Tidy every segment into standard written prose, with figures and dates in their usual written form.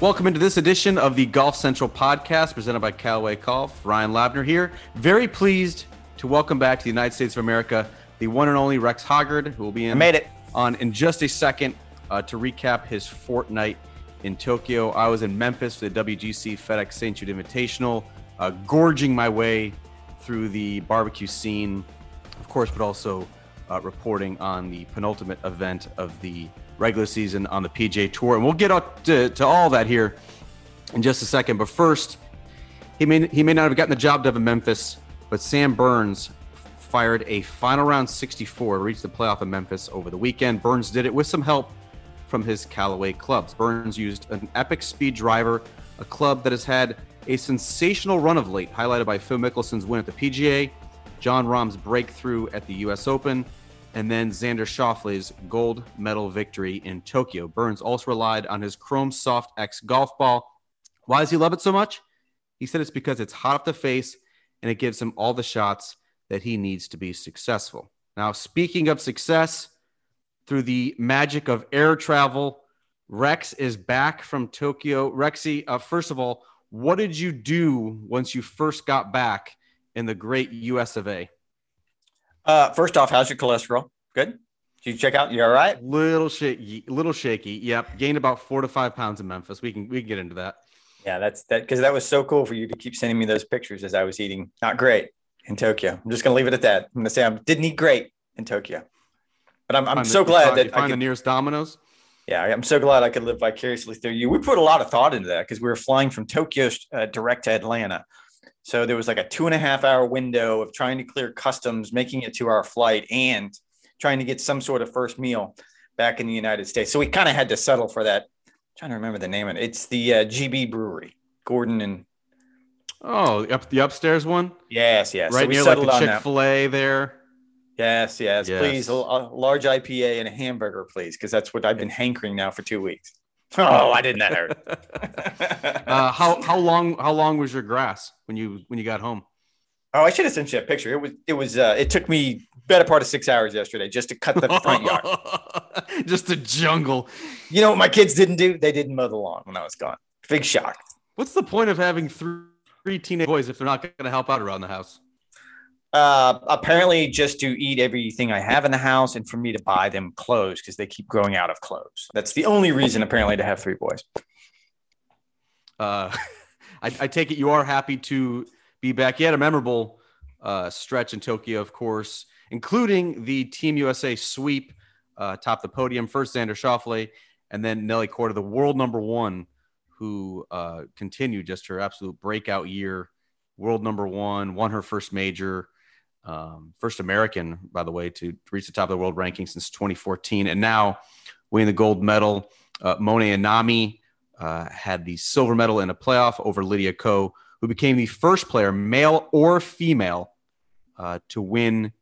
Welcome into this edition of the Golf Central podcast presented by Callaway Golf. Ryan Labner here. Very pleased to welcome back to the United States of America the one and only Rex Hoggard, who will be in just a second to recap his fortnight in Tokyo. I was in Memphis for the WGC FedEx St. Jude Invitational, gorging my way through the barbecue scene, of course, but also reporting on the penultimate event of the regular season on the PGA Tour. And we'll get up to all that here in just a second. But first, he may not have gotten the job done in Memphis, but Sam Burns fired a final round 64 to reach the playoff in Memphis over the weekend. Burns did it with some help from his Callaway clubs. Burns used an epic speed driver, a club that has had a sensational run of late, highlighted by Phil Mickelson's win at the PGA, Jon Rahm's breakthrough at the US Open, and then Xander Schauffele's gold medal victory in Tokyo. Burns also relied on his Chrome Soft X golf ball. Why does he love it so much? He said it's because it's hot off the face and it gives him all the shots that he needs to be successful. Now, speaking of success, through the magic of air travel, Rex is back from Tokyo. Rexy, first of all, what did you do once you first got back in the great US of A? First off, how's your cholesterol? Good? Did you check out? You all right? Little shaky. Yep. Gained about 4 to 5 pounds in Memphis. We can get into that. Yeah, that's that, because that was so cool for you to keep sending me those pictures as I was eating not great in Tokyo. I'm just going to leave it at that. I'm going to say I didn't eat great in Tokyo. But I'm so glad that I find the nearest Domino's. Yeah, I'm so glad I could live vicariously through you. We put a lot of thought into that because we were flying from Tokyo direct to Atlanta. So there was like a 2.5 hour window of trying to clear customs, making it to our flight, and trying to get some sort of first meal back in the United States. So we kind of had to settle for that. I'm trying to remember the name of it. It's the GB Brewery, Gordon and. Oh, the upstairs one? Yes. Right so near like the Chick-fil-A there. Yes. Please, a large IPA and a hamburger, please, because that's what I've been hankering now for 2 weeks. Oh, why didn't that hurt? How long was your grass when you got home? Oh, I should have sent you a picture. It took me better part of 6 hours yesterday just to cut the front yard. Just a jungle. You know what my kids didn't do? They didn't mow the lawn when I was gone. Big shock. What's the point of having three teenage boys if they're not going to help out around the house? Apparently just to eat everything I have in the house and for me to buy them clothes because they keep growing out of clothes. That's the only reason apparently to have 3 boys. I take it you are happy to be back. You had a memorable stretch in Tokyo, of course, including the Team USA sweep, top the podium. First Xander Schauffele, and then Nelly Korda, the world number 1, who continued just her absolute breakout year. World number 1, won her first major. First American, by the way, to reach the top of the world ranking since 2014. And now winning the gold medal. Mone Inami had the silver medal in a playoff over Lydia Ko, who became the first player, male or female, to win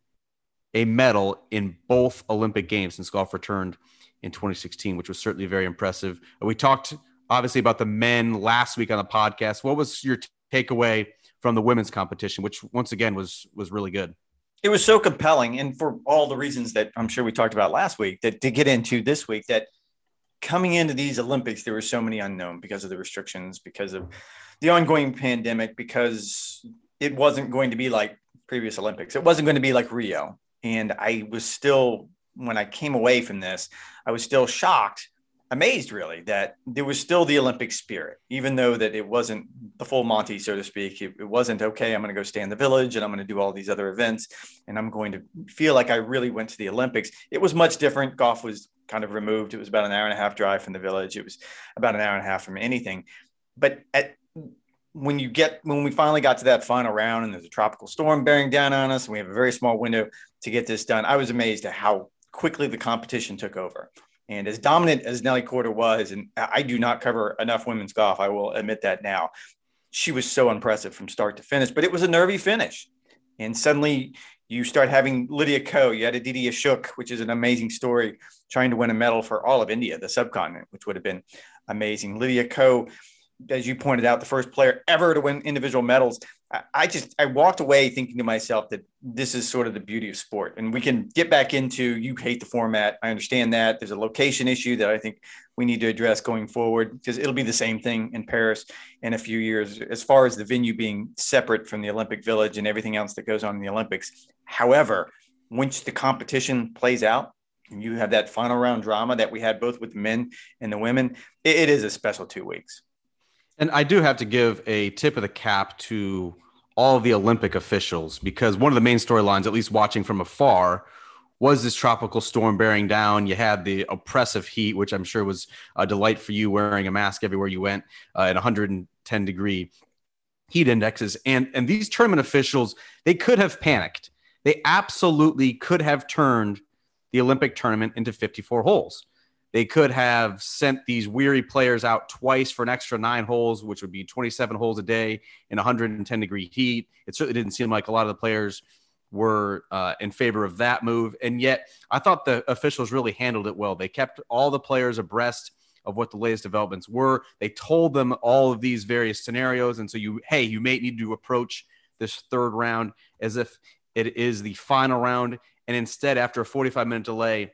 a medal in both Olympic Games since golf returned in 2016, which was certainly very impressive. We talked, obviously, about the men last week on the podcast. What was your takeaway from the women's competition, which once again was really good? It was so compelling. And for all the reasons that I'm sure we talked about last week, that to get into this week, that coming into these Olympics, there were so many unknown because of the restrictions, because of the ongoing pandemic, because it wasn't going to be like previous Olympics. It wasn't going to be like Rio. And I was still, when I came away from this, I was still shocked, amazed really, that there was still the Olympic spirit, even though that it wasn't the full Monty, so to speak. It wasn't, okay, I'm going to go stay in the village and I'm going to do all these other events and I'm going to feel like I really went to the Olympics. It was much different. Golf was kind of removed. It was about an hour and a half drive from the village. It was about an hour and a half from anything. But when we finally got to that final round and there's a tropical storm bearing down on us and we have a very small window to get this done, I was amazed at how quickly the competition took over. And as dominant as Nelly Korda was, and I do not cover enough women's golf, I will admit that now, she was so impressive from start to finish, but it was a nervy finish. And suddenly you start having Lydia Ko, you had Aditi Ashok, which is an amazing story, trying to win a medal for all of India, the subcontinent, which would have been amazing. Lydia Ko as you pointed out, the first player ever to win individual medals. I walked away thinking to myself that this is sort of the beauty of sport. And we can get back into, you hate the format. I understand that. There's a location issue that I think we need to address going forward, because it'll be the same thing in Paris in a few years, as far as the venue being separate from the Olympic Village and everything else that goes on in the Olympics. However, once the competition plays out, and you have that final round drama that we had both with the men and the women, it is a special 2 weeks. And I do have to give a tip of the cap to all of the Olympic officials, because one of the main storylines, at least watching from afar, was this tropical storm bearing down. You had the oppressive heat, which I'm sure was a delight for you, wearing a mask everywhere you went, at 110-degree heat indexes. And these tournament officials, they could have panicked. They absolutely could have turned the Olympic tournament into 54 holes. They could have sent these weary players out twice for an extra 9 holes, which would be 27 holes a day in 110-degree heat. It certainly didn't seem like a lot of the players were in favor of that move. And yet I thought the officials really handled it well. They kept all the players abreast of what the latest developments were. They told them all of these various scenarios. And so you may need to approach this third round as if it is the final round. And instead, after a 45-minute delay,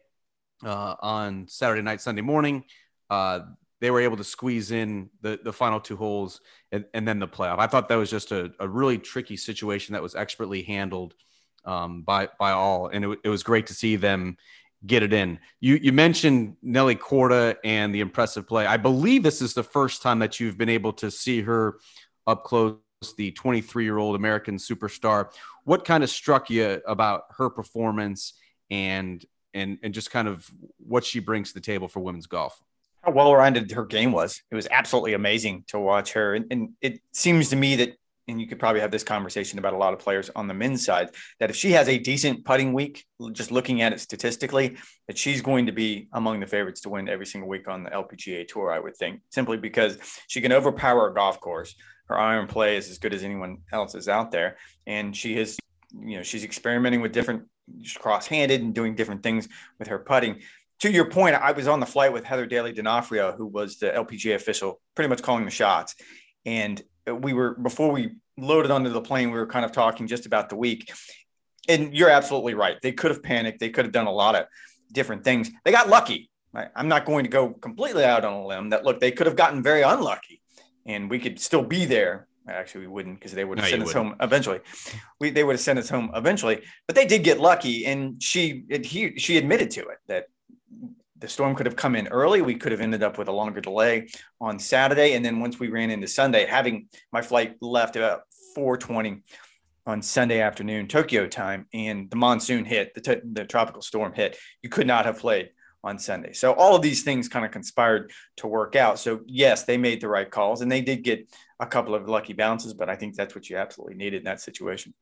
on Saturday night, Sunday morning, they were able to squeeze in the final 2 holes and then the playoff. I thought that was just a really tricky situation that was expertly handled by all. And it was great to see them get it in. You mentioned Nelly Korda and the impressive play. I believe this is the first time that you've been able to see her up close, the 23-year-old American superstar. What kind of struck you about her performance and just kind of what she brings to the table for women's golf? How well-rounded her game was. It was absolutely amazing to watch her. And it seems to me that, and you could probably have this conversation about a lot of players on the men's side, that if she has a decent putting week, just looking at it statistically, that she's going to be among the favorites to win every single week on the LPGA Tour, I would think, simply because she can overpower a golf course. Her iron play is as good as anyone else's out there. And she has, she's experimenting with different, cross-handed and doing different things with her putting. To your point, I was on the flight with Heather Daly D'Onofrio, who was the LPGA official, pretty much calling the shots. And before we loaded onto the plane, we were kind of talking just about the week. And you're absolutely right. They could have panicked. They could have done a lot of different things. They got lucky. Right? I'm not going to go completely out on a limb that, look, they could have gotten very unlucky and we could still be there. Actually, we wouldn't, because they would have sent us home eventually. They would have sent us home eventually, but they did get lucky. And she admitted to it, that the storm could have come in early. We could have ended up with a longer delay on Saturday. And then once we ran into Sunday, having my flight left about 4:20 on Sunday afternoon, Tokyo time, and the monsoon hit, the tropical storm hit, you could not have played on Sunday. So all of these things kind of conspired to work out. So yes, they made the right calls and they did get a couple of lucky bounces, but I think that's what you absolutely needed in that situation.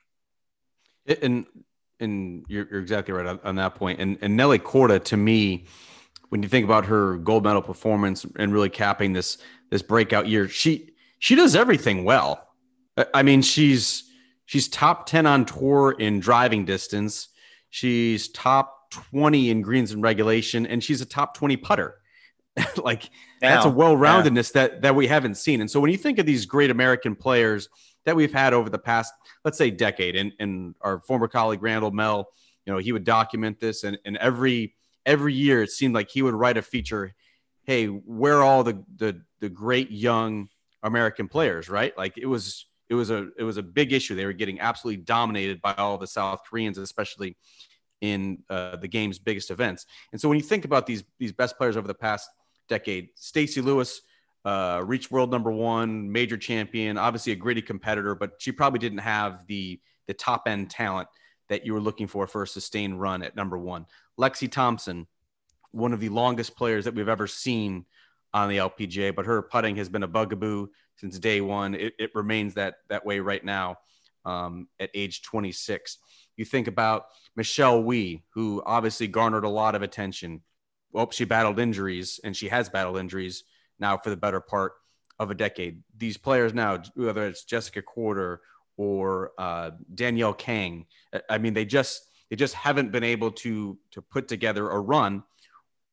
And you're exactly right on that point. And Nelly Korda, to me, when you think about her gold medal performance and really capping this breakout year, she does everything well. I mean, she's top 10 on tour in driving distance. She's top 20 in greens and regulation, and she's a top 20 putter. That's a well-roundedness that we haven't seen. And so when you think of these great American players that we've had over the past, let's say, decade, and our former colleague Randall Mell, he would document this, and every year it seemed like he would write a feature. Hey, where are all the great young American players, right? Like it was a big issue. They were getting absolutely dominated by all the South Koreans, especially in the game's biggest events. And so when you think about these best players over the past decade, Stacey Lewis reached world number 1, major champion, obviously a gritty competitor, but she probably didn't have the top end talent that you were looking for a sustained run at number 1. Lexi Thompson, one of the longest players that we've ever seen on the LPGA, but her putting has been a bugaboo since day one. It remains that way right now at age 26. You think about Michelle Wie, who obviously garnered a lot of attention. Well, she battled injuries, and she has battled injuries now for the better part of a decade. These players now, whether it's Jessica Korda or Danielle Kang, I mean, they just haven't been able to put together a run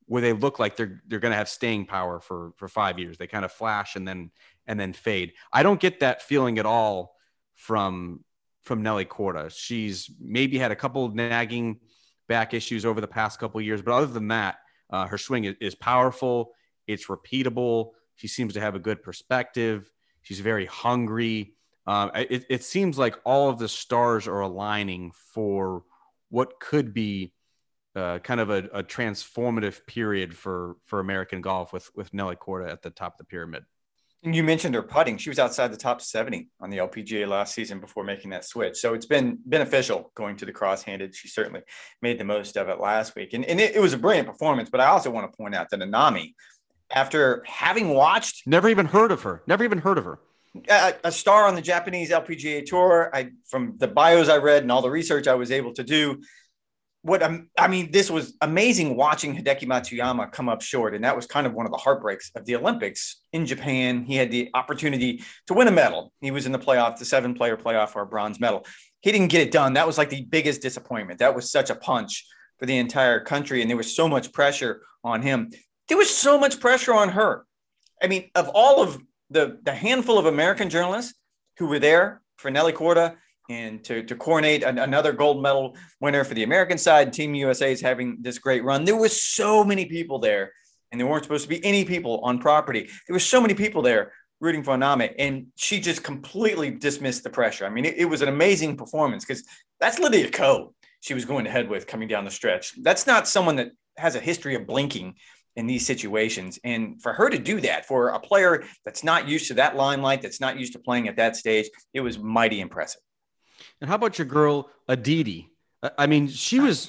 where they look like they're going to have staying power for 5 years. They kind of flash and then fade. I don't get that feeling at all from Nelly Korda. She's maybe had a couple of nagging back issues over the past couple of years, but other than that, her swing is powerful. It's repeatable. She seems to have a good perspective. She's very hungry. It seems like all of the stars are aligning for what could be kind of a transformative period for American golf with Nelly Korda at the top of the pyramid. And you mentioned her putting. She was outside the top 70 on the LPGA last season before making that switch. So it's been beneficial going to the cross-handed. She certainly made the most of it last week. And it was a brilliant performance. But I also want to point out that Anami, after having watched... Never even heard of her. A star on the Japanese LPGA Tour. From the bios I read and all the research I was able to do, this was amazing watching Hideki Matsuyama come up short. And that was kind of one of the heartbreaks of the Olympics in Japan. He had the opportunity to win a medal. He was in the playoff, the 7-player playoff for a bronze medal. He didn't get it done. That was like the biggest disappointment. That was such a punch for the entire country. And there was so much pressure on him. There was so much pressure on her. I mean, of all of the handful of American journalists who were there for Nelly Korda, and to coronate another gold medal winner for the American side, Team USA is having this great run. There was so many people there, and there weren't supposed to be any people on property. There were so many people there rooting for Anami, and she just completely dismissed the pressure. I mean, it was an amazing performance because that's Lydia Ko she was going to head with coming down the stretch. That's not someone that has a history of blinking in these situations. And for her to do that, for a player that's not used to that limelight, that's not used to playing at that stage, it was mighty impressive. And how about your girl, Aditi? I mean, she was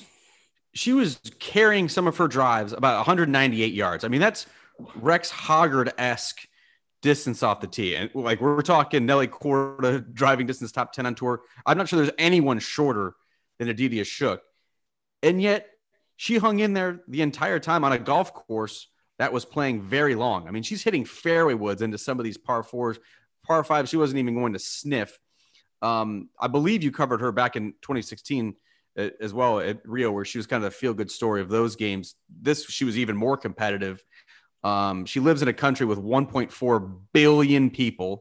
carrying some of her drives about 198 yards. I mean, that's Rex Hoggard-esque distance off the tee. And like, we're talking Nelly Korda driving distance top 10 on tour. I'm not sure there's anyone shorter than Aditi Ashok. And yet she hung in there the entire time on a golf course that was playing very long. I mean, she's hitting fairway woods into some of these par 4s, par 5s. She wasn't even going to sniff. I believe you covered her back in 2016 as well at Rio, where she was kind of the feel-good story of those games. She was even more competitive. She lives in a country with 1.4 billion people,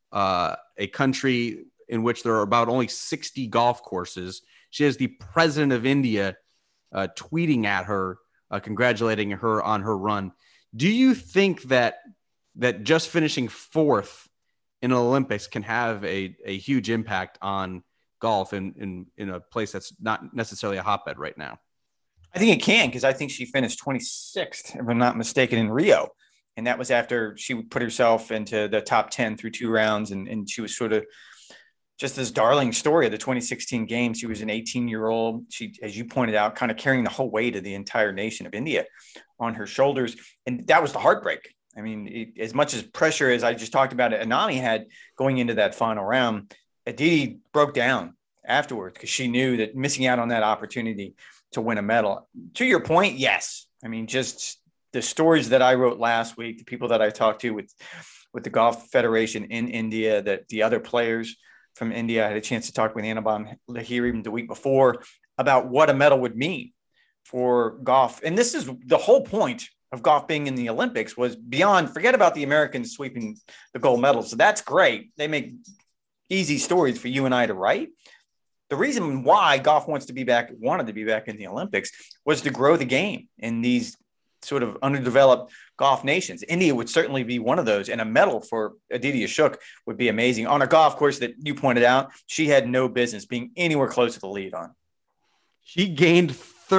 a country in which there are about only 60 golf courses. She has the president of India tweeting at her, congratulating her on her run. Do you think that just finishing fourth in an Olympics can have a huge impact on golf in a place that's not necessarily a hotbed right now? I think it can, because I think she finished 26th, if I'm not mistaken, in Rio. And that was after she put herself into the top 10 through 2 rounds. And she was sort of just this darling story of the 2016 games. She was an 18-year-old. She, as you pointed out, kind of carrying the whole weight of the entire nation of India on her shoulders. And that was the heartbreak. I mean, as much as pressure as I just talked about it, Anami had going into that final round, Aditi broke down afterwards because she knew that missing out on that opportunity to win a medal. To your point, yes. I mean, just the stories that I wrote last week, the people that I talked to with the Golf Federation in India, that the other players from India, I had a chance to talk with Anubhav Lahiri even the week before about what a medal would mean for golf. And this is the whole point of golf being in the Olympics, was beyond, forget about the Americans sweeping the gold medals. So that's great. They make easy stories for you and I to write. The reason why golf wanted to be back in the Olympics was to grow the game in these sort of underdeveloped golf nations. India would certainly be one of those, and a medal for Aditi Ashok would be amazing on a golf course that you pointed out she had no business being anywhere close to the lead on. She gained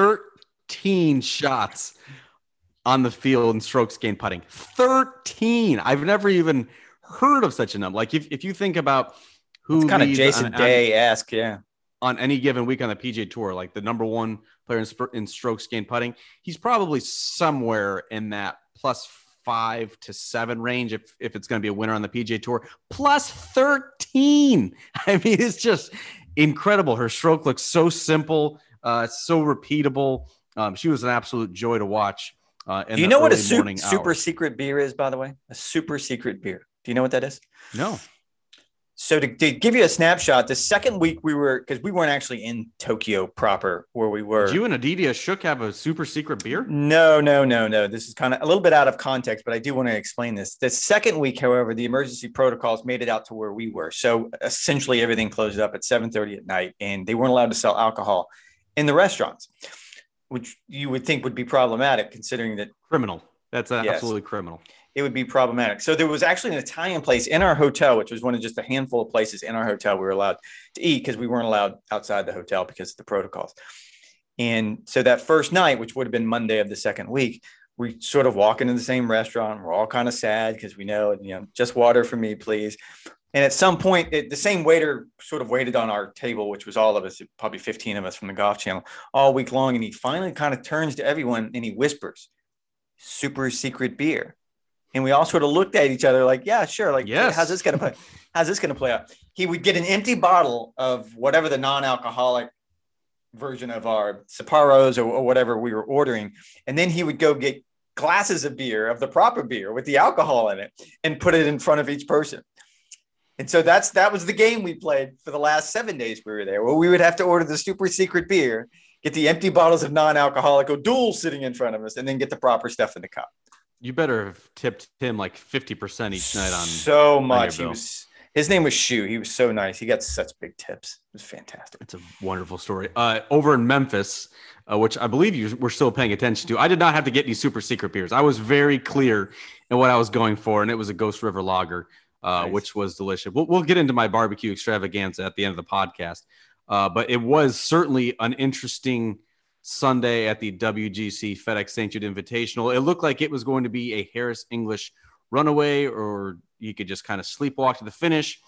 13 shots on the field in strokes gained putting. 13. I've never even heard of such a number. Like if you think about who it's kind of Jason Day-esque, yeah. On any given week on the PGA Tour, like the number one player in strokes gained putting, he's probably somewhere in that +5 to 7 range if it's going to be a winner on the PGA Tour. Plus 13. I mean, it's just incredible. Her stroke looks so simple, so repeatable. She was an absolute joy to watch. Do you know what a super secret beer is, by the way? A super secret beer. Do you know what that is? No. So to give you a snapshot, the second week because we weren't actually in Tokyo proper where we were. Did you and Aditya Shook have a super secret beer? No. This is kind of a little bit out of context, but I do want to explain this. The second week, however, the emergency protocols made it out to where we were. So essentially everything closed up at 7:30 at night, and they weren't allowed to sell alcohol in the restaurants, which you would think would be problematic considering that. Criminal. That's absolutely criminal. It would be problematic. So there was actually an Italian place in our hotel, which was one of just a handful of places in our hotel we were allowed to eat because we weren't allowed outside the hotel because of the protocols. And so that first night, which would have been Monday of the second week, we sort of walk into the same restaurant. We're all kind of sad because we know, just water for me, please. And at some point, the same waiter sort of waited on our table, which was all of us, probably 15 of us from the Golf Channel all week long. And he finally kind of turns to everyone and he whispers, "Super secret beer." And we all sort of looked at each other like, yeah, sure. Like, yes. How's this going to play out? He would get an empty bottle of whatever the non-alcoholic version of our Sapporos or whatever we were ordering. And then he would go get glasses of beer, of the proper beer with the alcohol in it, and put it in front of each person. And so that was the game we played for the last 7 days we were there, where we would have to order the super secret beer, get the empty bottles of non-alcoholic O'Doul sitting in front of us, and then get the proper stuff in the cup. You better have tipped him like 50% each night on so much. His name was Shu. He was so nice. He got such big tips. It was fantastic. It's a wonderful story. Over in Memphis, which I believe you were still paying attention to, I did not have to get any super secret beers. I was very clear in what I was going for, and it was a Ghost River Lager, nice. Which was delicious. We'll get into my barbecue extravaganza at the end of the podcast, but it was certainly an interesting Sunday at the WGC FedEx St. Jude Invitational. It looked like it was going to be a Harris English runaway, or you could just kind of sleepwalk to the finish.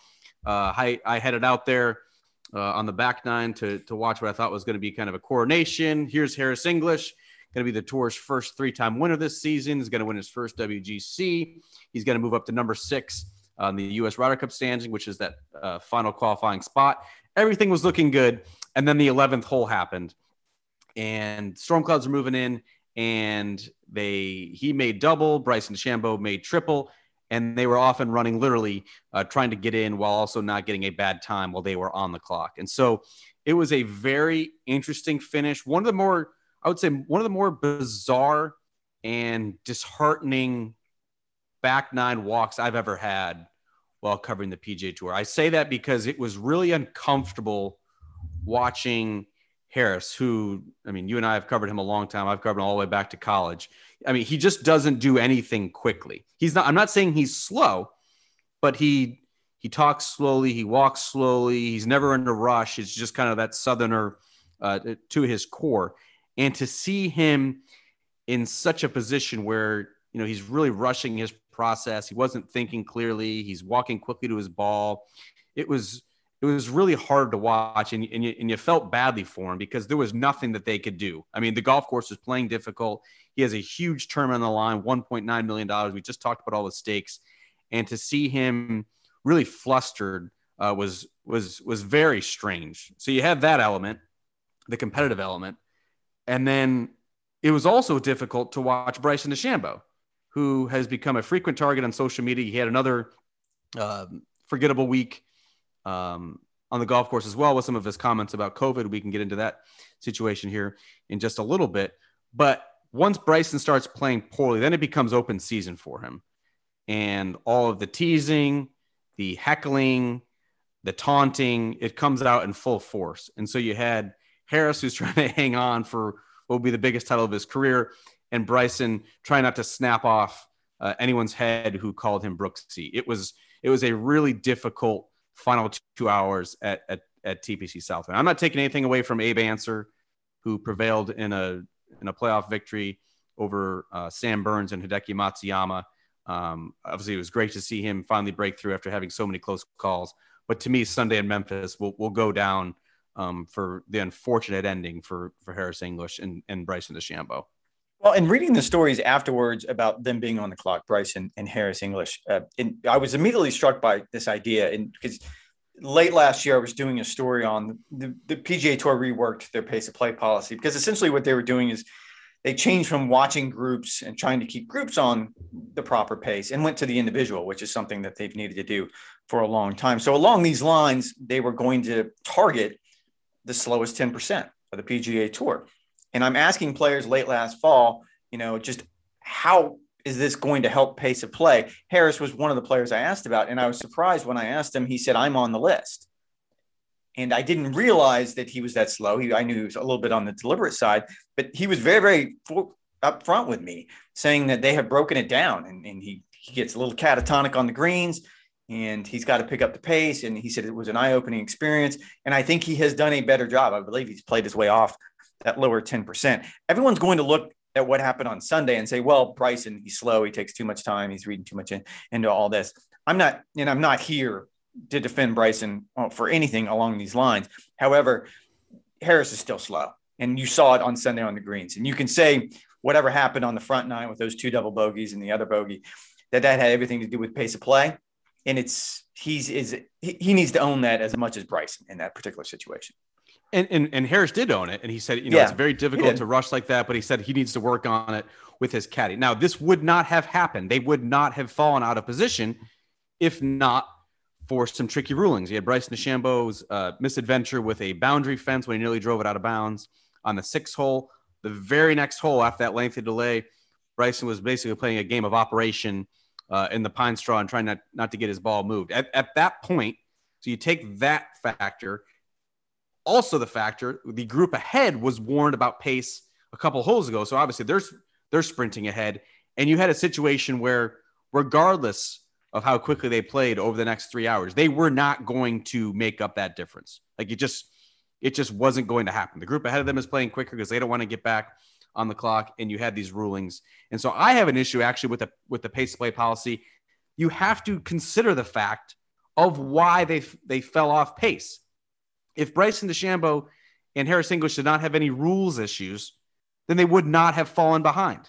I headed out there on the back nine to watch what I thought was going to be kind of a coronation. Here's Harris English, going to be the tour's first 3-time winner this season. He's going to win his first WGC. He's going to move up to number 6 on the U.S. Ryder Cup standing, which is that final qualifying spot. Everything was looking good, and then the 11th hole happened. And storm clouds are moving in, and he made double, Bryson DeChambeau made triple, and they were off and running, literally trying to get in while also not getting a bad time while they were on the clock. And so it was a very interesting finish. One of the more bizarre and disheartening back nine walks I've ever had while covering the PGA Tour. I say that because it was really uncomfortable watching Harris, who, I mean, you and I have covered him a long time. I've covered him all the way back to college. I mean, he just doesn't do anything quickly. I'm not saying he's slow, but he talks slowly. He walks slowly. He's never in a rush. It's just kind of that Southerner to his core. And to see him in such a position where, he's really rushing his process. He wasn't thinking clearly. He's walking quickly to his ball. It was really hard to watch, and you felt badly for him because there was nothing that they could do. I mean, the golf course was playing difficult. He has a huge tournament on the line, $1.9 million. We just talked about all the stakes, and to see him really flustered was very strange. So you have that element, the competitive element, and then it was also difficult to watch Bryson DeChambeau, who has become a frequent target on social media. He had another forgettable week on the golf course as well with some of his comments about COVID. We can get into that situation here in just a little bit. But once Bryson starts playing poorly, then it becomes open season for him. And all of the teasing, the heckling, the taunting, it comes out in full force. And so you had Harris, who's trying to hang on for what will be the biggest title of his career, and Bryson trying not to snap off anyone's head who called him Brooksy. It was a really difficult final 2 hours at TPC Southwind. I'm not taking anything away from Abe Ancer, who prevailed in a playoff victory over Sam Burns and Hideki Matsuyama. Obviously, it was great to see him finally break through after having so many close calls. But to me, Sunday in Memphis will go down for the unfortunate ending for Harris English and Bryson DeChambeau. Well, and reading the stories afterwards about them being on the clock, Bryson and Harris English, and I was immediately struck by this idea. And because late last year, I was doing a story on the PGA Tour reworked their pace of play policy, because essentially what they were doing is they changed from watching groups and trying to keep groups on the proper pace and went to the individual, which is something that they've needed to do for a long time. So along these lines, they were going to target the slowest 10% of the PGA Tour. And I'm asking players late last fall, just how is this going to help pace of play? Harris was one of the players I asked about, and I was surprised when I asked him, he said, I'm on the list. And I didn't realize that he was that slow. I knew he was a little bit on the deliberate side, but he was very, very upfront with me, saying that they have broken it down, and he gets a little catatonic on the greens, and he's got to pick up the pace. And he said it was an eye-opening experience. And I think he has done a better job. I believe he's played his way off that lower 10%. Everyone's going to look at what happened on Sunday and say, well, Bryson, he's slow. He takes too much time. He's reading too much into all this. I'm not here to defend Bryson for anything along these lines. However, Harris is still slow. And you saw it on Sunday on the greens. And you can say whatever happened on the front nine with those 2 double bogeys and the other bogey, that had everything to do with pace of play. And he needs to own that as much as Bryson in that particular situation. And Harris did own it. And he said, it's very difficult to rush like that, but he said he needs to work on it with his caddy. Now, this would not have happened. They would not have fallen out of position if not for some tricky rulings. You had Bryson DeChambeau's misadventure with a boundary fence when he nearly drove it out of bounds on the 6th hole. The very next hole after that lengthy delay, Bryson was basically playing a game of operation in the pine straw and trying not to get his ball moved. At that point, so you take that factor. Also the factor, the group ahead was warned about pace a couple holes ago. So obviously they're sprinting ahead. And you had a situation where regardless of how quickly they played over the next 3 hours, they were not going to make up that difference. Like it just wasn't going to happen. The group ahead of them is playing quicker because they don't want to get back on the clock. And you had these rulings. And so I have an issue actually with the pace of play policy. You have to consider the fact of why they fell off pace. If Bryson DeChambeau and Harris English did not have any rules issues, then they would not have fallen behind.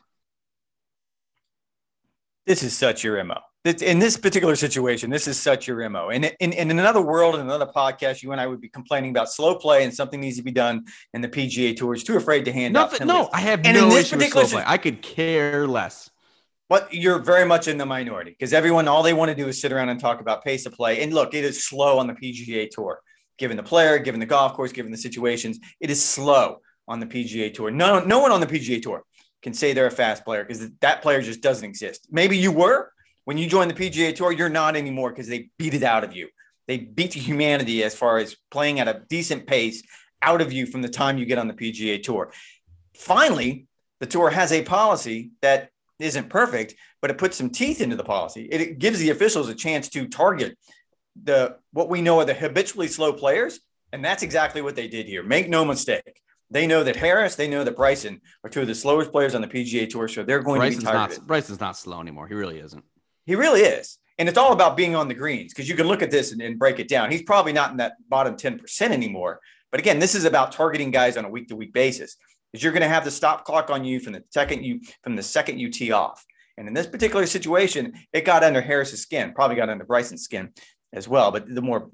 This is such your MO. In this particular situation, this is such your MO. And in another world, in another podcast, you and I would be complaining about slow play and something needs to be done in the PGA Tour. It's too afraid to hand out penalties. No, I have no issue with slow play. I could care less. But you're very much in the minority because everyone, all they want to do is sit around and talk about pace of play. And look, it is slow on the PGA Tour. Given the player, given the golf course, given the situations, it is slow on the PGA Tour. No one on the PGA Tour can say they're a fast player because that player just doesn't exist. Maybe you were when you joined the PGA Tour. You're not anymore because they beat it out of you. They beat humanity as far as playing at a decent pace out of you from the time you get on the PGA Tour. Finally, the tour has a policy that isn't perfect, but it puts some teeth into the policy. It gives the officials a chance to target what we know are the habitually slow players, and that's exactly what they did here. Make no mistake. They know that Harris, they know that Bryson are 2 of the slowest players on the PGA Tour, so they're going to be targeted. Bryson's not slow anymore. He really isn't. He really is. And it's all about being on the greens because you can look at this and break it down. He's probably not in that bottom 10% anymore. But again, this is about targeting guys on a week-to-week basis because you're going to have the stop clock on you from the second you tee off. And in this particular situation, it got under Harris's skin, probably got under Bryson's skin as well. But the more,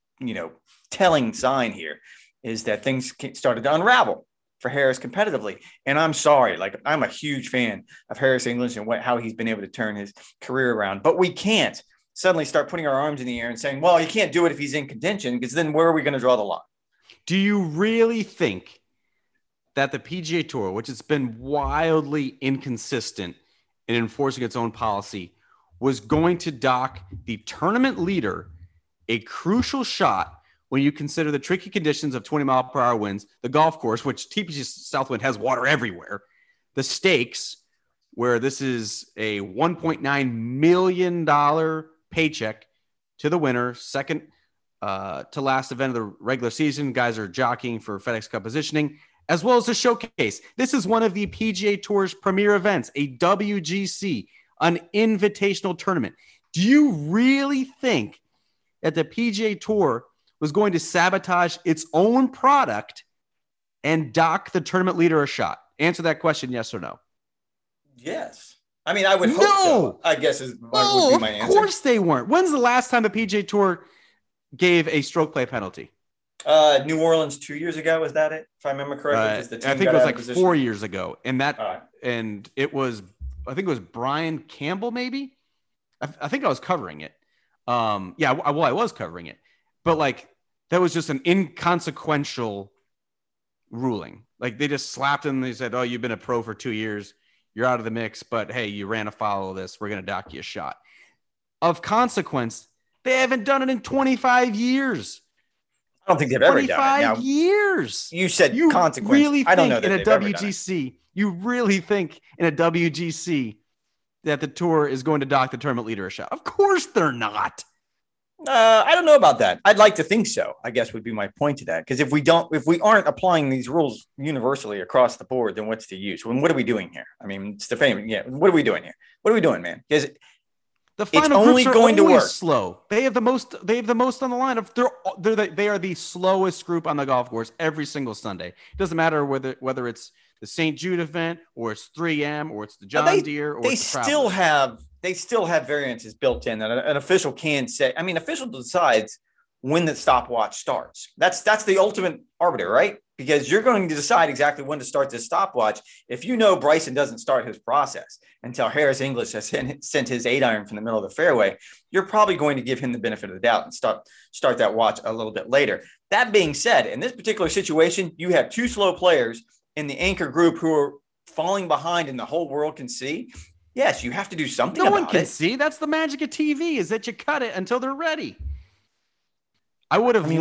telling sign here is that things started to unravel for Harris competitively. And I'm sorry, I'm a huge fan of Harris English and how he's been able to turn his career around. But we can't suddenly start putting our arms in the air and saying, well, he can't do it if he's in contention, because then where are we going to draw the line? Do you really think that the PGA Tour, which has been wildly inconsistent in enforcing its own policy, was going to dock the tournament leader a crucial shot when you consider the tricky conditions of 20-mile-per-hour winds, the golf course, which TPC Southwind has water everywhere, the stakes, where this is a $1.9 million paycheck to the winner, second to last event of the regular season. Guys are jockeying for FedEx Cup positioning, as well as the showcase. This is one of the PGA Tour's premier events, a WGC, an invitational tournament. Do you really think that the PGA Tour was going to sabotage its own product and dock the tournament leader a shot? Answer that question, yes or no. Yes. I mean, I would hope so, I guess would be my answer. Of course they weren't. When's the last time the PGA Tour gave a stroke play penalty? New Orleans 2 years ago, was that it? If I remember correctly, because the team I think it was like 4 years ago, and and it was, I think it was Brian Campbell, maybe. I think I was covering it. Yeah, well, I was covering it, but like that was just an inconsequential ruling. Like they just slapped him. And they said, "Oh, you've been a pro for 2 years. You're out of the mix, but hey, you ran afoul of this. We're going to dock you a shot." Of consequence, they haven't done it in 25 years. I don't think they've ever done it. 25 years. You said consequence. Really I don't know that in a WGC, you really think in a WGC that the tour is going to dock the tournament leader a shot? Of course they're not. I don't know about that. I'd like to think so, I guess would be my point to that. Because if we aren't applying these rules universally across the board, then what's the use? What are we doing here? I mean, it's the famous. Yeah. What are we doing here? What are we doing, man? Because the final groups are going to work slow. They have the most on the line. They are the slowest group on the golf course every single Sunday. It doesn't matter whether it's the St. Jude event or it's 3M or it's the John Deere or they still have variances built in that an official can say. I mean, official decides when the stopwatch starts. That's the ultimate arbiter, right? Because you're going to decide exactly when to start this stopwatch. If you know Bryson doesn't start his process until Harris English has sent his 8-iron from the middle of the fairway, you're probably going to give him the benefit of the doubt and start that watch a little bit later. That being said, in this particular situation, you have two slow players in the anchor group who are falling behind and the whole world can see. Yes, you have to do something about it. No one can see. That's the magic of TV, is that you cut it until they're ready. I would have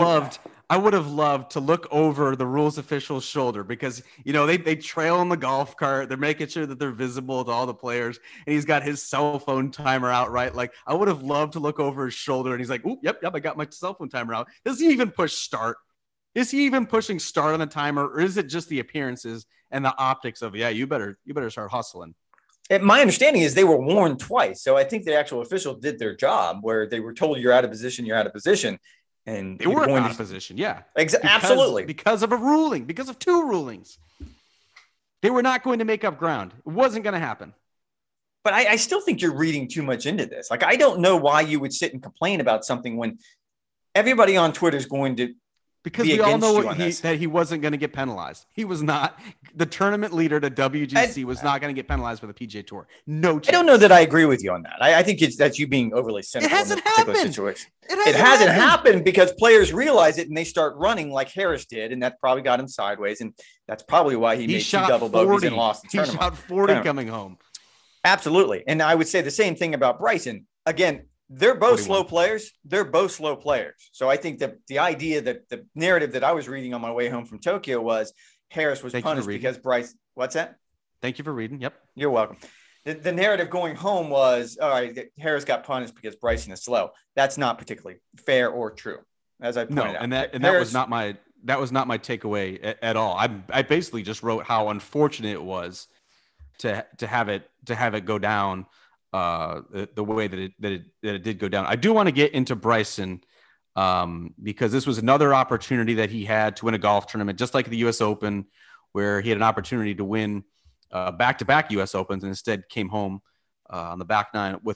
loved to look over the rules official's shoulder because, they trail in the golf cart. They're making sure that they're visible to all the players. And he's got his cell phone timer out, right? Like I would have loved to look over his shoulder and he's like, "Oop, yep, I got my cell phone timer out." Does he even push start? Is he even pushing start on the timer, or is it just the appearances and the optics of, yeah, you better start hustling? My understanding is they were warned twice. So I think the actual official did their job where they were told you're out of position. And they were out of position. Yeah, absolutely. Because of a ruling, because of two rulings. They were not going to make up ground. It wasn't going to happen. But I still think you're reading too much into this. Like, I don't know why you would sit and complain about something when everybody on Twitter is going to because we all know that he wasn't going to get penalized. He was not the tournament leader to WGC was not going to get penalized for the PGA Tour. No chance. I don't know that I agree with you on that. I think that's you being overly cynical in this particular situation. It hasn't happened because players realize it and they start running like Harris did, and that probably got him sideways, and that's probably why he made 2 double bogeys and lost the tournament. He shot 40 coming home. Absolutely, and I would say the same thing about Bryson. Again, they're both 41. Slow players. They're both slow players. So I think that the idea that the narrative that I was reading on my way home from Tokyo was Harris was punished because Bryce. What's that? Thank you for reading. Yep. You're welcome. The narrative going home was, all right, Harris got punished because Bryson is slow. That's not particularly fair or true, as I pointed out. And that was not my takeaway at all. I basically just wrote how unfortunate it was to have it go down the way that it did go down. I do want to get into Bryson because this was another opportunity that he had to win a golf tournament, just like the U.S. Open, where he had an opportunity to win back-to-back U.S. Opens and instead came home on the back nine with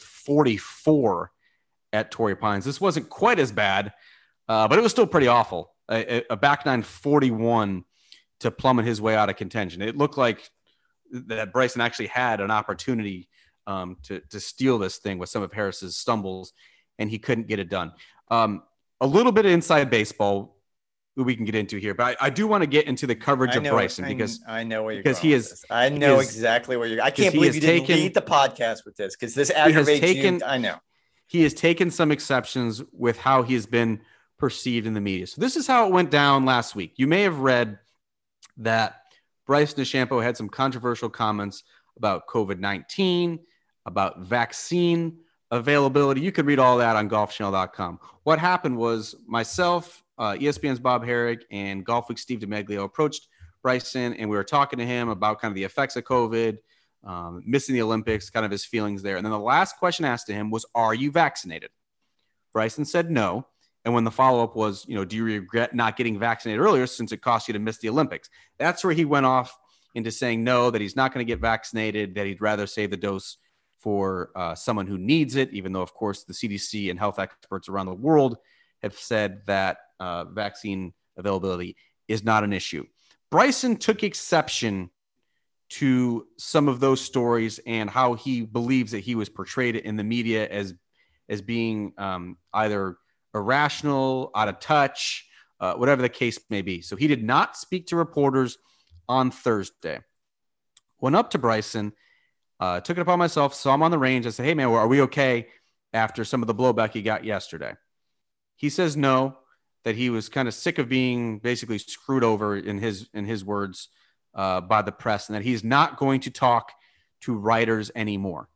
44 at Torrey Pines. This wasn't quite as bad, but it was still pretty awful. A back nine 41 to plummet his way out of contention. It looked like that Bryson actually had an opportunity to steal this thing with some of Harris's stumbles, and he couldn't get it done. A little bit of inside baseball we can get into here, but I do want to get into the coverage of Bryson because I know where you're going. I know exactly where you're. I can't believe you didn't lead the podcast with this because this aggravates you. I know he has taken some exceptions with how he has been perceived in the media. So this is how it went down last week. You may have read that Bryson DeChambeau had some controversial comments about COVID-19, about vaccine availability. You could read all that on golfchannel.com. What happened was myself, ESPN's Bob Herrick, and Golf Week Steve DeMeglio approached Bryson, and we were talking to him about kind of the effects of COVID, missing the Olympics, kind of his feelings there. And then the last question asked to him was, "Are you vaccinated?" Bryson said no. And when the follow-up was, do you regret not getting vaccinated earlier since it cost you to miss the Olympics? That's where he went off into saying no, that he's not going to get vaccinated, that he'd rather save the dose for someone who needs it, even though, of course, the CDC and health experts around the world have said that vaccine availability is not an issue. Bryson took exception to some of those stories and how he believes that he was portrayed in the media as being either irrational, out of touch, whatever the case may be. So he did not speak to reporters on Thursday. Went up to Bryson, took it upon myself, saw him on the range. I said, hey, man, are we okay after some of the blowback he got yesterday? He says no, that he was kind of sick of being basically screwed over, in his words, by the press, and that he's not going to talk to writers anymore.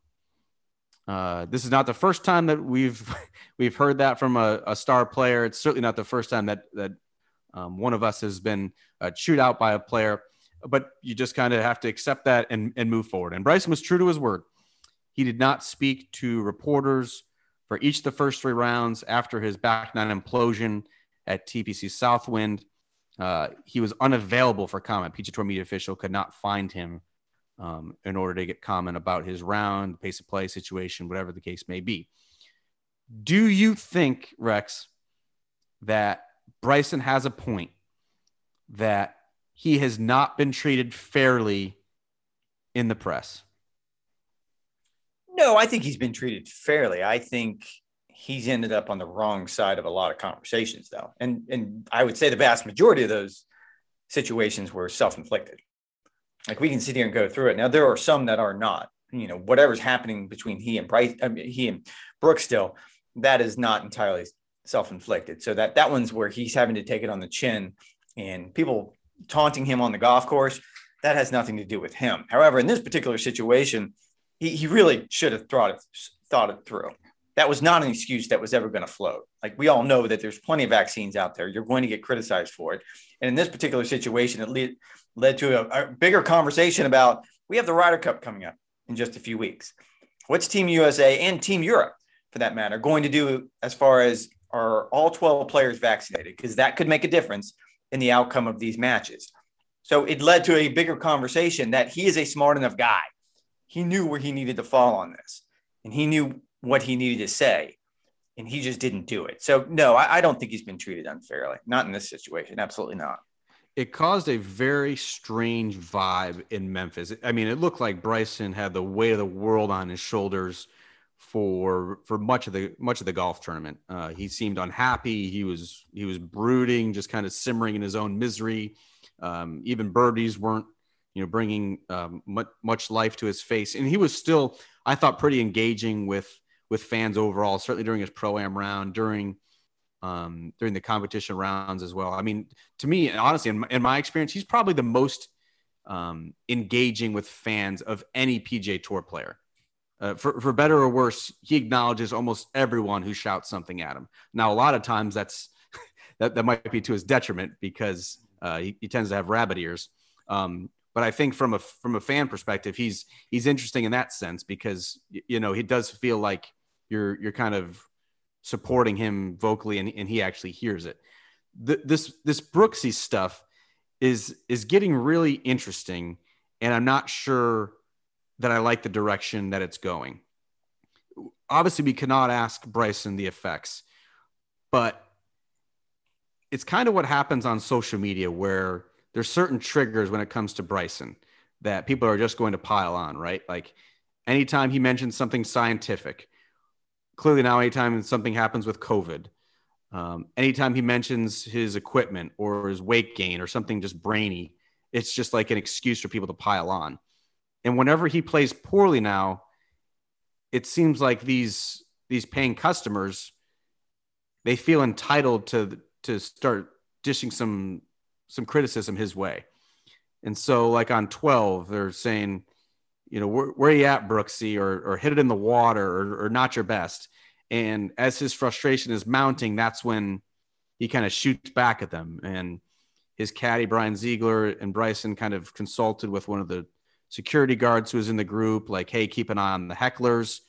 This is not the first time that we've heard that from a star player. It's certainly not the first time that one of us has been chewed out by a player, but you just kind of have to accept that and move forward. And Bryson was true to his word. He did not speak to reporters for each of the first 3 rounds after his back nine implosion at TPC Southwind. He was unavailable for comment. PGA Tour media official could not find him in order to get comment about his round, pace of play situation, whatever the case may be. Do you think, Rex, that Bryson has a point that he has not been treated fairly in the press? No, I think he's been treated fairly. I think he's ended up on the wrong side of a lot of conversations, though. And I would say the vast majority of those situations were self-inflicted. Like, we can sit here and go through it. Now, there are some that are not. You know, whatever's happening between he and Brooks still, that is not entirely self-inflicted. So that one's where he's having to take it on the chin, and people taunting him on the golf course, that has nothing to do with him. However, in this particular situation, he really should have thought it through. That was not an excuse that was ever going to float. Like, we all know that there's plenty of vaccines out there. You're going to get criticized for it. And in this particular situation, it led to a bigger conversation about, we have the Ryder Cup coming up in just a few weeks. What's Team USA and Team Europe, for that matter, going to do as far as, are all 12 players vaccinated? Because that could make a difference in the outcome of these matches. So it led to a bigger conversation that he is a smart enough guy. He knew where he needed to fall on this, and he knew what he needed to say, and he just didn't do it. So no, I don't think he's been treated unfairly. Not in this situation. Absolutely not. It caused a very strange vibe in Memphis. I mean, it looked like Bryson had the weight of the world on his shoulders for much of the golf tournament. He seemed unhappy. He was brooding, just kind of simmering in his own misery. Even birdies weren't, bringing much life to his face. And he was still, I thought, pretty engaging with fans overall, certainly during his Pro-Am round, during the competition rounds as well. I mean, to me, honestly, in my experience, he's probably the most engaging with fans of any PGA Tour player. For better or worse, he acknowledges almost everyone who shouts something at him. Now, a lot of times that might be to his detriment, because he tends to have rabbit ears. But I think from a fan perspective, he's interesting in that sense, because he does feel like you're kind of supporting him vocally, and he actually hears it. This Brooksy stuff is getting really interesting, and I'm not sure that I like the direction that it's going. Obviously, we cannot ask Bryson the effects, but it's kind of what happens on social media, where there's certain triggers when it comes to Bryson that people are just going to pile on, right? Like, anytime he mentions something scientific, clearly now anytime something happens with COVID, anytime he mentions his equipment or his weight gain or something just brainy, it's just like an excuse for people to pile on. And whenever he plays poorly now, it seems like these paying customers, they feel entitled to start dishing some criticism his way. And so, like, on 12, they're saying, where are you at, Brooksy, or hit it in the water, or not your best. And as his frustration is mounting, that's when he kind of shoots back at them. And his caddy, Brian Ziegler, and Bryson kind of consulted with one of the security guards who was in the group, like, hey, keep an eye on the hecklers.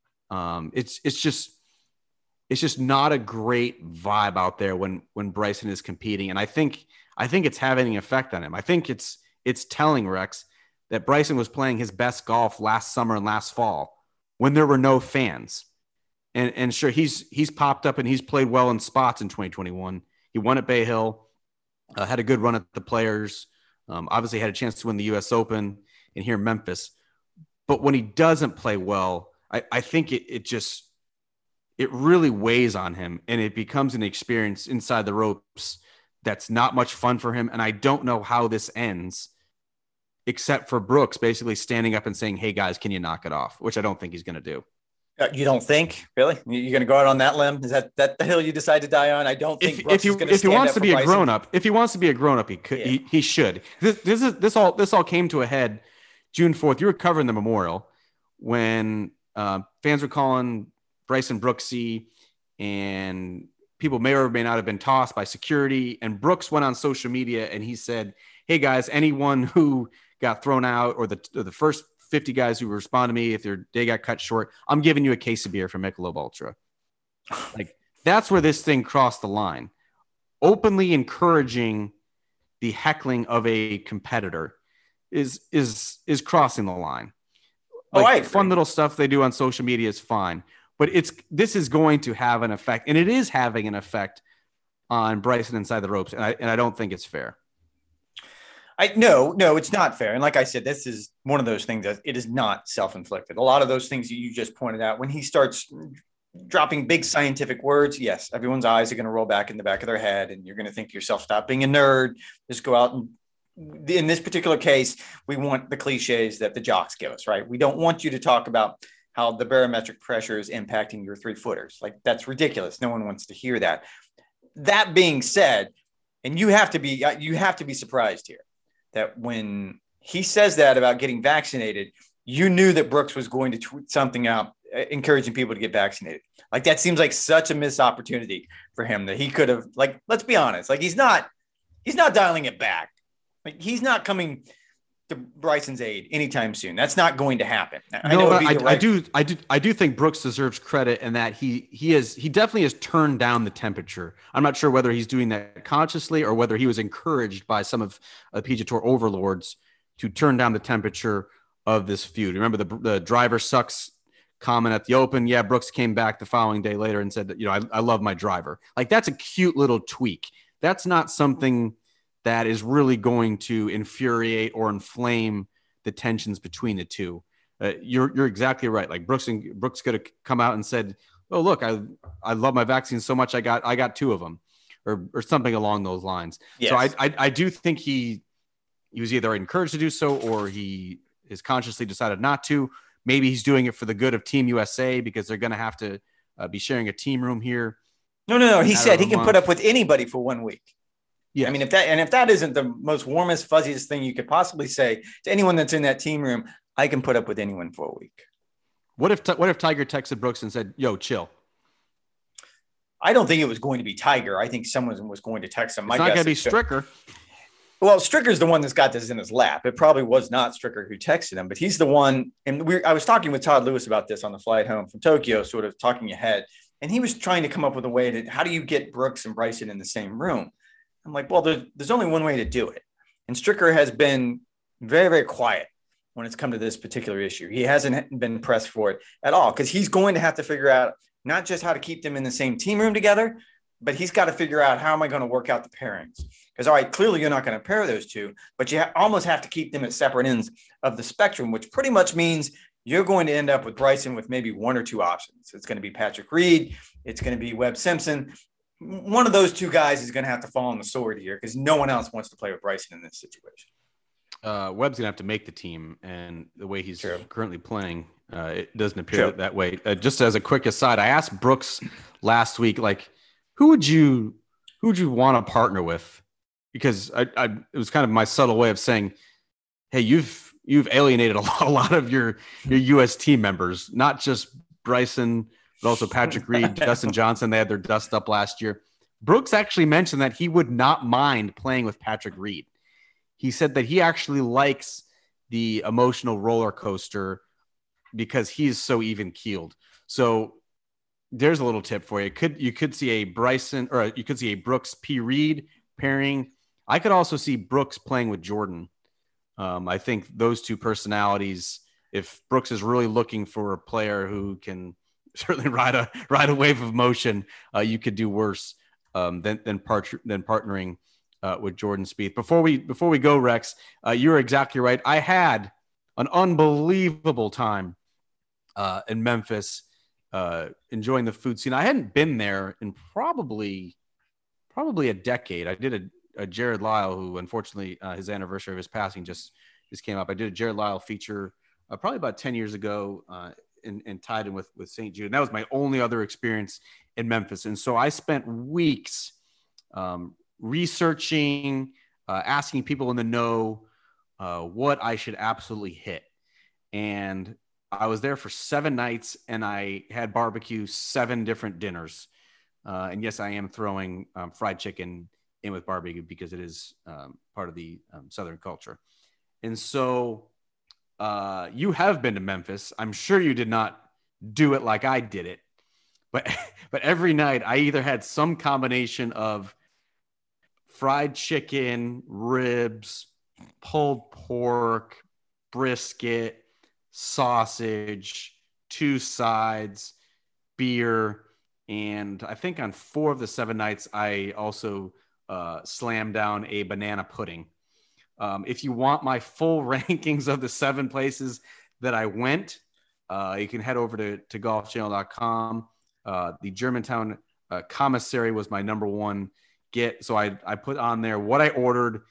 It's just not a great vibe out there when Bryson is competing. And I think it's having an effect on him. I think it's telling, Rex, that Bryson was playing his best golf last summer and last fall when there were no fans. And sure, he's popped up and he's played well in spots in 2021. He won at Bay Hill. had a good run at the Players. Obviously had a chance to win the U.S. Open and here in Memphis. But when he doesn't play well, I think it really weighs on him, and it becomes an experience inside the ropes that's not much fun for him. And I don't know how this ends, except for Brooks basically standing up and saying, "Hey guys, can you knock it off?" Which I don't think he's going to do. You don't think, really? You're going to go out on that limb? Is that the hill you decide to die on? I don't think if he wants to be a grown up, he could. Yeah. He should. This all came to a head June 4th. You were covering the Memorial when fans were calling Bryson Brooksy, and people may or may not have been tossed by security. And Brooks went on social media and he said, "Hey guys, anyone who got thrown out or the first 50 guys who respond to me, if their day got cut short, I'm giving you a case of beer from Michelob Ultra." Like, that's where this thing crossed the line. Openly encouraging the heckling of a competitor is crossing the line. Like, fun little stuff they do on social media is fine, but this is going to have an effect, and it is having an effect on Bryson inside the ropes, and I don't think it's fair. No, it's not fair. And like I said, this is one of those things that it is not self-inflicted. A lot of those things that you just pointed out, when he starts dropping big scientific words, yes, everyone's eyes are going to roll back in the back of their head, and you're going to think to yourself, stop being a nerd, just go out. And in this particular case, we want the cliches that the jocks give us, right? We don't want you to talk about how the barometric pressure is impacting your 3-footers. Like, that's ridiculous. No one wants to hear that. That being said, and you have to be surprised here, that when he says that about getting vaccinated, you knew that Brooks was going to tweet something out encouraging people to get vaccinated. Like, that seems like such a missed opportunity for him that he could have, like, let's be honest, like, he's not dialing it back. Like, he's not coming to Bryson's aid anytime soon. That's not going to happen. I do think Brooks deserves credit in that he definitely has turned down the temperature. I'm not sure whether he's doing that consciously or whether he was encouraged by some of the PGA Tour overlords to turn down the temperature of this feud. Remember the driver sucks comment at the Open? Yeah, Brooks came back the following day later and said that, I love my driver. Like, that's a cute little tweak. That's not something that is really going to infuriate or inflame the tensions between the two. You're exactly right. Like, Brooks could have come out and said, "Oh, look, I love my vaccine so much. I got 2 of them," or something along those lines. Yes. So I do think he was either encouraged to do so, or he has consciously decided not to. Maybe he's doing it for the good of Team USA because they're going to have to be sharing a team room here. No. He said he can put up with anybody for 1 week. Yeah, I mean, if that isn't the most warmest, fuzziest thing you could possibly say to anyone that's in that team room, I can put up with anyone for a week. What if Tiger texted Brooks and said, "Yo, chill"? I don't think it was going to be Tiger. I think someone was going to text him. It's not going to be Stricker. Well, Stricker's the one that's got this in his lap. It probably was not Stricker who texted him, but he's the one. And I was talking with Todd Lewis about this on the flight home from Tokyo, sort of talking ahead. And he was trying to come up with a way to, how do you get Brooks and Bryson in the same room? I'm like, well, there's only one way to do it. And Stricker has been very, very quiet when it's come to this particular issue. He hasn't been pressed for it at all, because he's going to have to figure out not just how to keep them in the same team room together, but he's got to figure out, how am I going to work out the pairings? Because, all right, clearly you're not going to pair those two, but you almost have to keep them at separate ends of the spectrum, which pretty much means you're going to end up with Bryson with maybe 1 or 2 options. It's going to be Patrick Reed. It's going to be Webb Simpson. One of those 2 guys is going to have to fall on the sword here, because no one else wants to play with Bryson in this situation. Webb's going to have to make the team, and the way he's currently playing, it doesn't appear that way. Just as a quick aside, I asked Brooks last week, like, who would you want to partner with? Because it was kind of my subtle way of saying, hey, you've alienated a lot of your U.S. team members, not just Bryson, but also Patrick Reed, Dustin Johnson. They had their dust up last year. Brooks actually mentioned that he would not mind playing with Patrick Reed. He said that he actually likes the emotional roller coaster because he's so even keeled. So there's a little tip for you. You could see a Bryson, or you could see a Brooks P. Reed pairing. I could also see Brooks playing with Jordan. I think those 2 personalities, if Brooks is really looking for a player who can certainly ride a wave of motion, you could do worse than partnering with Jordan Spieth. Before we go, Rex, you're exactly right. I had an unbelievable time in Memphis, enjoying the food scene. I hadn't been there in probably a decade. I did a Jared Lyle, who unfortunately his anniversary of his passing just came up. I did a Jared Lyle feature probably about 10 years ago and tied in with St. Jude. And that was my only other experience in Memphis. And so I spent weeks researching, asking people in the know what I should absolutely hit. And I was there for 7 nights, and I had barbecue 7 different dinners. And yes, I am throwing fried chicken in with barbecue because it is part of the Southern culture. And so you have been to Memphis. I'm sure you did not do it like I did it, but every night I either had some combination of fried chicken, ribs, pulled pork, brisket, sausage, 2 sides, beer. And I think on 4 of the 7 nights, I also slammed down a banana pudding. If you want my full rankings of the 7 places that I went, you can head over to golfchannel.com. The Germantown commissary was my number 1 get. So I put on there what I ordered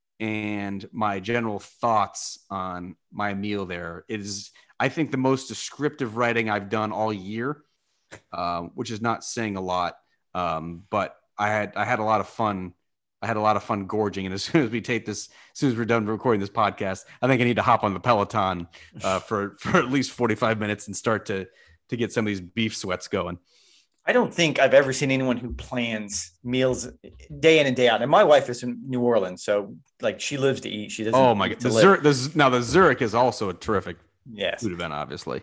and my general thoughts on my meal there. It is, I think, the most descriptive writing I've done all year, which is not saying a lot. But I had a lot of fun. I had a lot of fun gorging. And as soon as we're done recording this podcast, I think I need to hop on the Peloton for at least 45 minutes and start to get some of these beef sweats going. I don't think I've ever seen anyone who plans meals day in and day out. And my wife is from New Orleans, so like she lives to eat. She doesn't. Oh my God! The Zurich is also a terrific food event, obviously.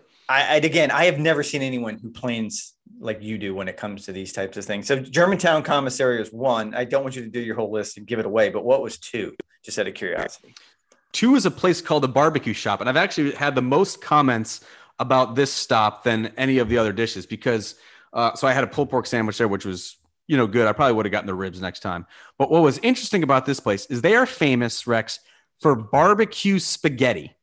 I have never seen anyone who plans like you do when it comes to these types of things. So Germantown Commissary is 1. I don't want you to do your whole list and give it away, but what was 2? Just out of curiosity. 2 is a place called the Barbecue Shop, and I've actually had the most comments about this stop than any of the other dishes because. So I had a pulled pork sandwich there, which was, good. I probably would have gotten the ribs next time. But what was interesting about this place is they are famous, Rex, for barbecue spaghetti.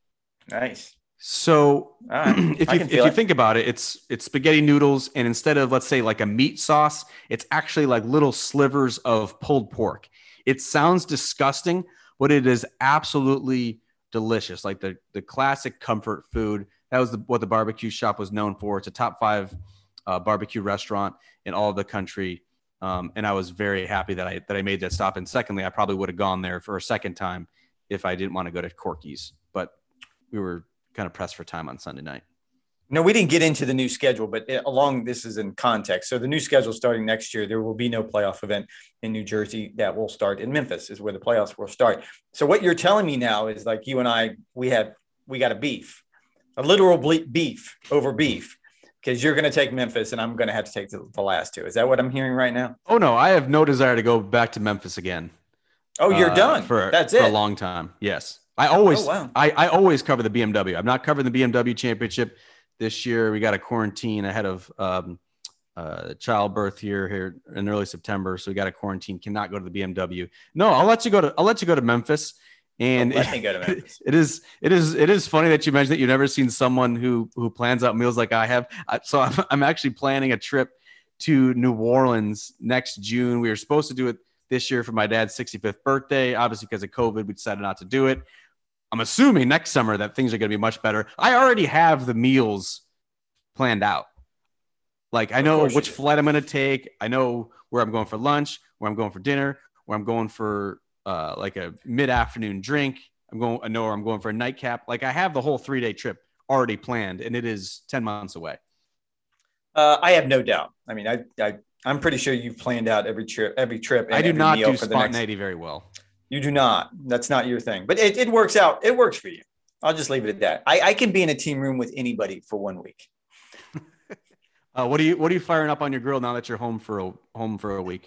Nice. So if you think about it, it's spaghetti noodles. And instead of, let's say, like a meat sauce, it's actually like little slivers of pulled pork. It sounds disgusting, but it is absolutely delicious. Like the classic comfort food. That was what the Barbecue Shop was known for. It's a top 5 barbecue restaurant in all of the country. And I was very happy that I made that stop. And secondly, I probably would have gone there for a second time if I didn't want to go to Corky's, but we were kind of pressed for time on Sunday night. No, we didn't get into the new schedule, but this is in context. So the new schedule starting next year, there will be no playoff event in New Jersey. That will start in Memphis is where the playoffs will start. So what you're telling me now is like you and I, we got a literal beef over beef. Because you're going to take Memphis and I'm going to have to take the last 2. Is that what I'm hearing right now? Oh, no. I have no desire to go back to Memphis again. Oh, you're done. That's it. For a long time. Yes. I always cover the BMW. I'm not covering the BMW championship this year. We got a quarantine ahead of childbirth here in early September. So we got a quarantine, cannot go to the BMW. No, I'll let you go to Memphis. And it is funny that you mentioned that you've never seen someone who plans out meals like I have. So I'm actually planning a trip to New Orleans next June. We were supposed to do it this year for my dad's 65th birthday. Obviously, because of COVID, we decided not to do it. I'm assuming next summer that things are going to be much better. I already have the meals planned out. Like I know which flight I'm going to take. I know where I'm going for lunch, where I'm going for dinner, where I'm going for like a mid-afternoon drink. I know where I'm going for a nightcap. Like I have the whole 3-day trip already planned, and it is 10 months away. I have no doubt. I mean, I'm pretty sure you've planned out every trip. And I do not do spontaneity very well. You do not. That's not your thing. But it works out. It works for you. I'll just leave it at that. I can be in a team room with anybody for 1 week. What are you firing up on your grill now that you're home for a week?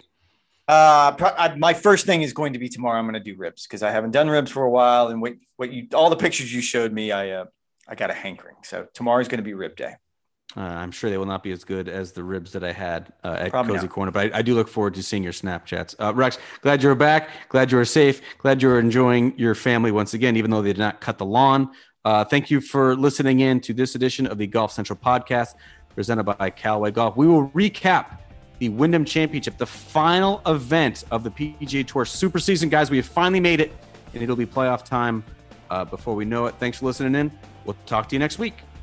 My first thing is going to be tomorrow. I'm going to do ribs because I haven't done ribs for a while. And all the pictures you showed me, I got a hankering. So tomorrow's going to be rib day. I'm sure they will not be as good as the ribs that I had at Cozy Corner, but I do look forward to seeing your Snapchats. Rex, glad you're back. Glad you were safe. Glad you're enjoying your family once again, even though they did not cut the lawn. Thank you for listening in to this edition of the Golf Central podcast presented by Callaway Golf. We will recap the Wyndham Championship, the final event of the PGA Tour Super Season. Guys, we have finally made it, and it'll be playoff time before we know it. Thanks for listening in. We'll talk to you next week.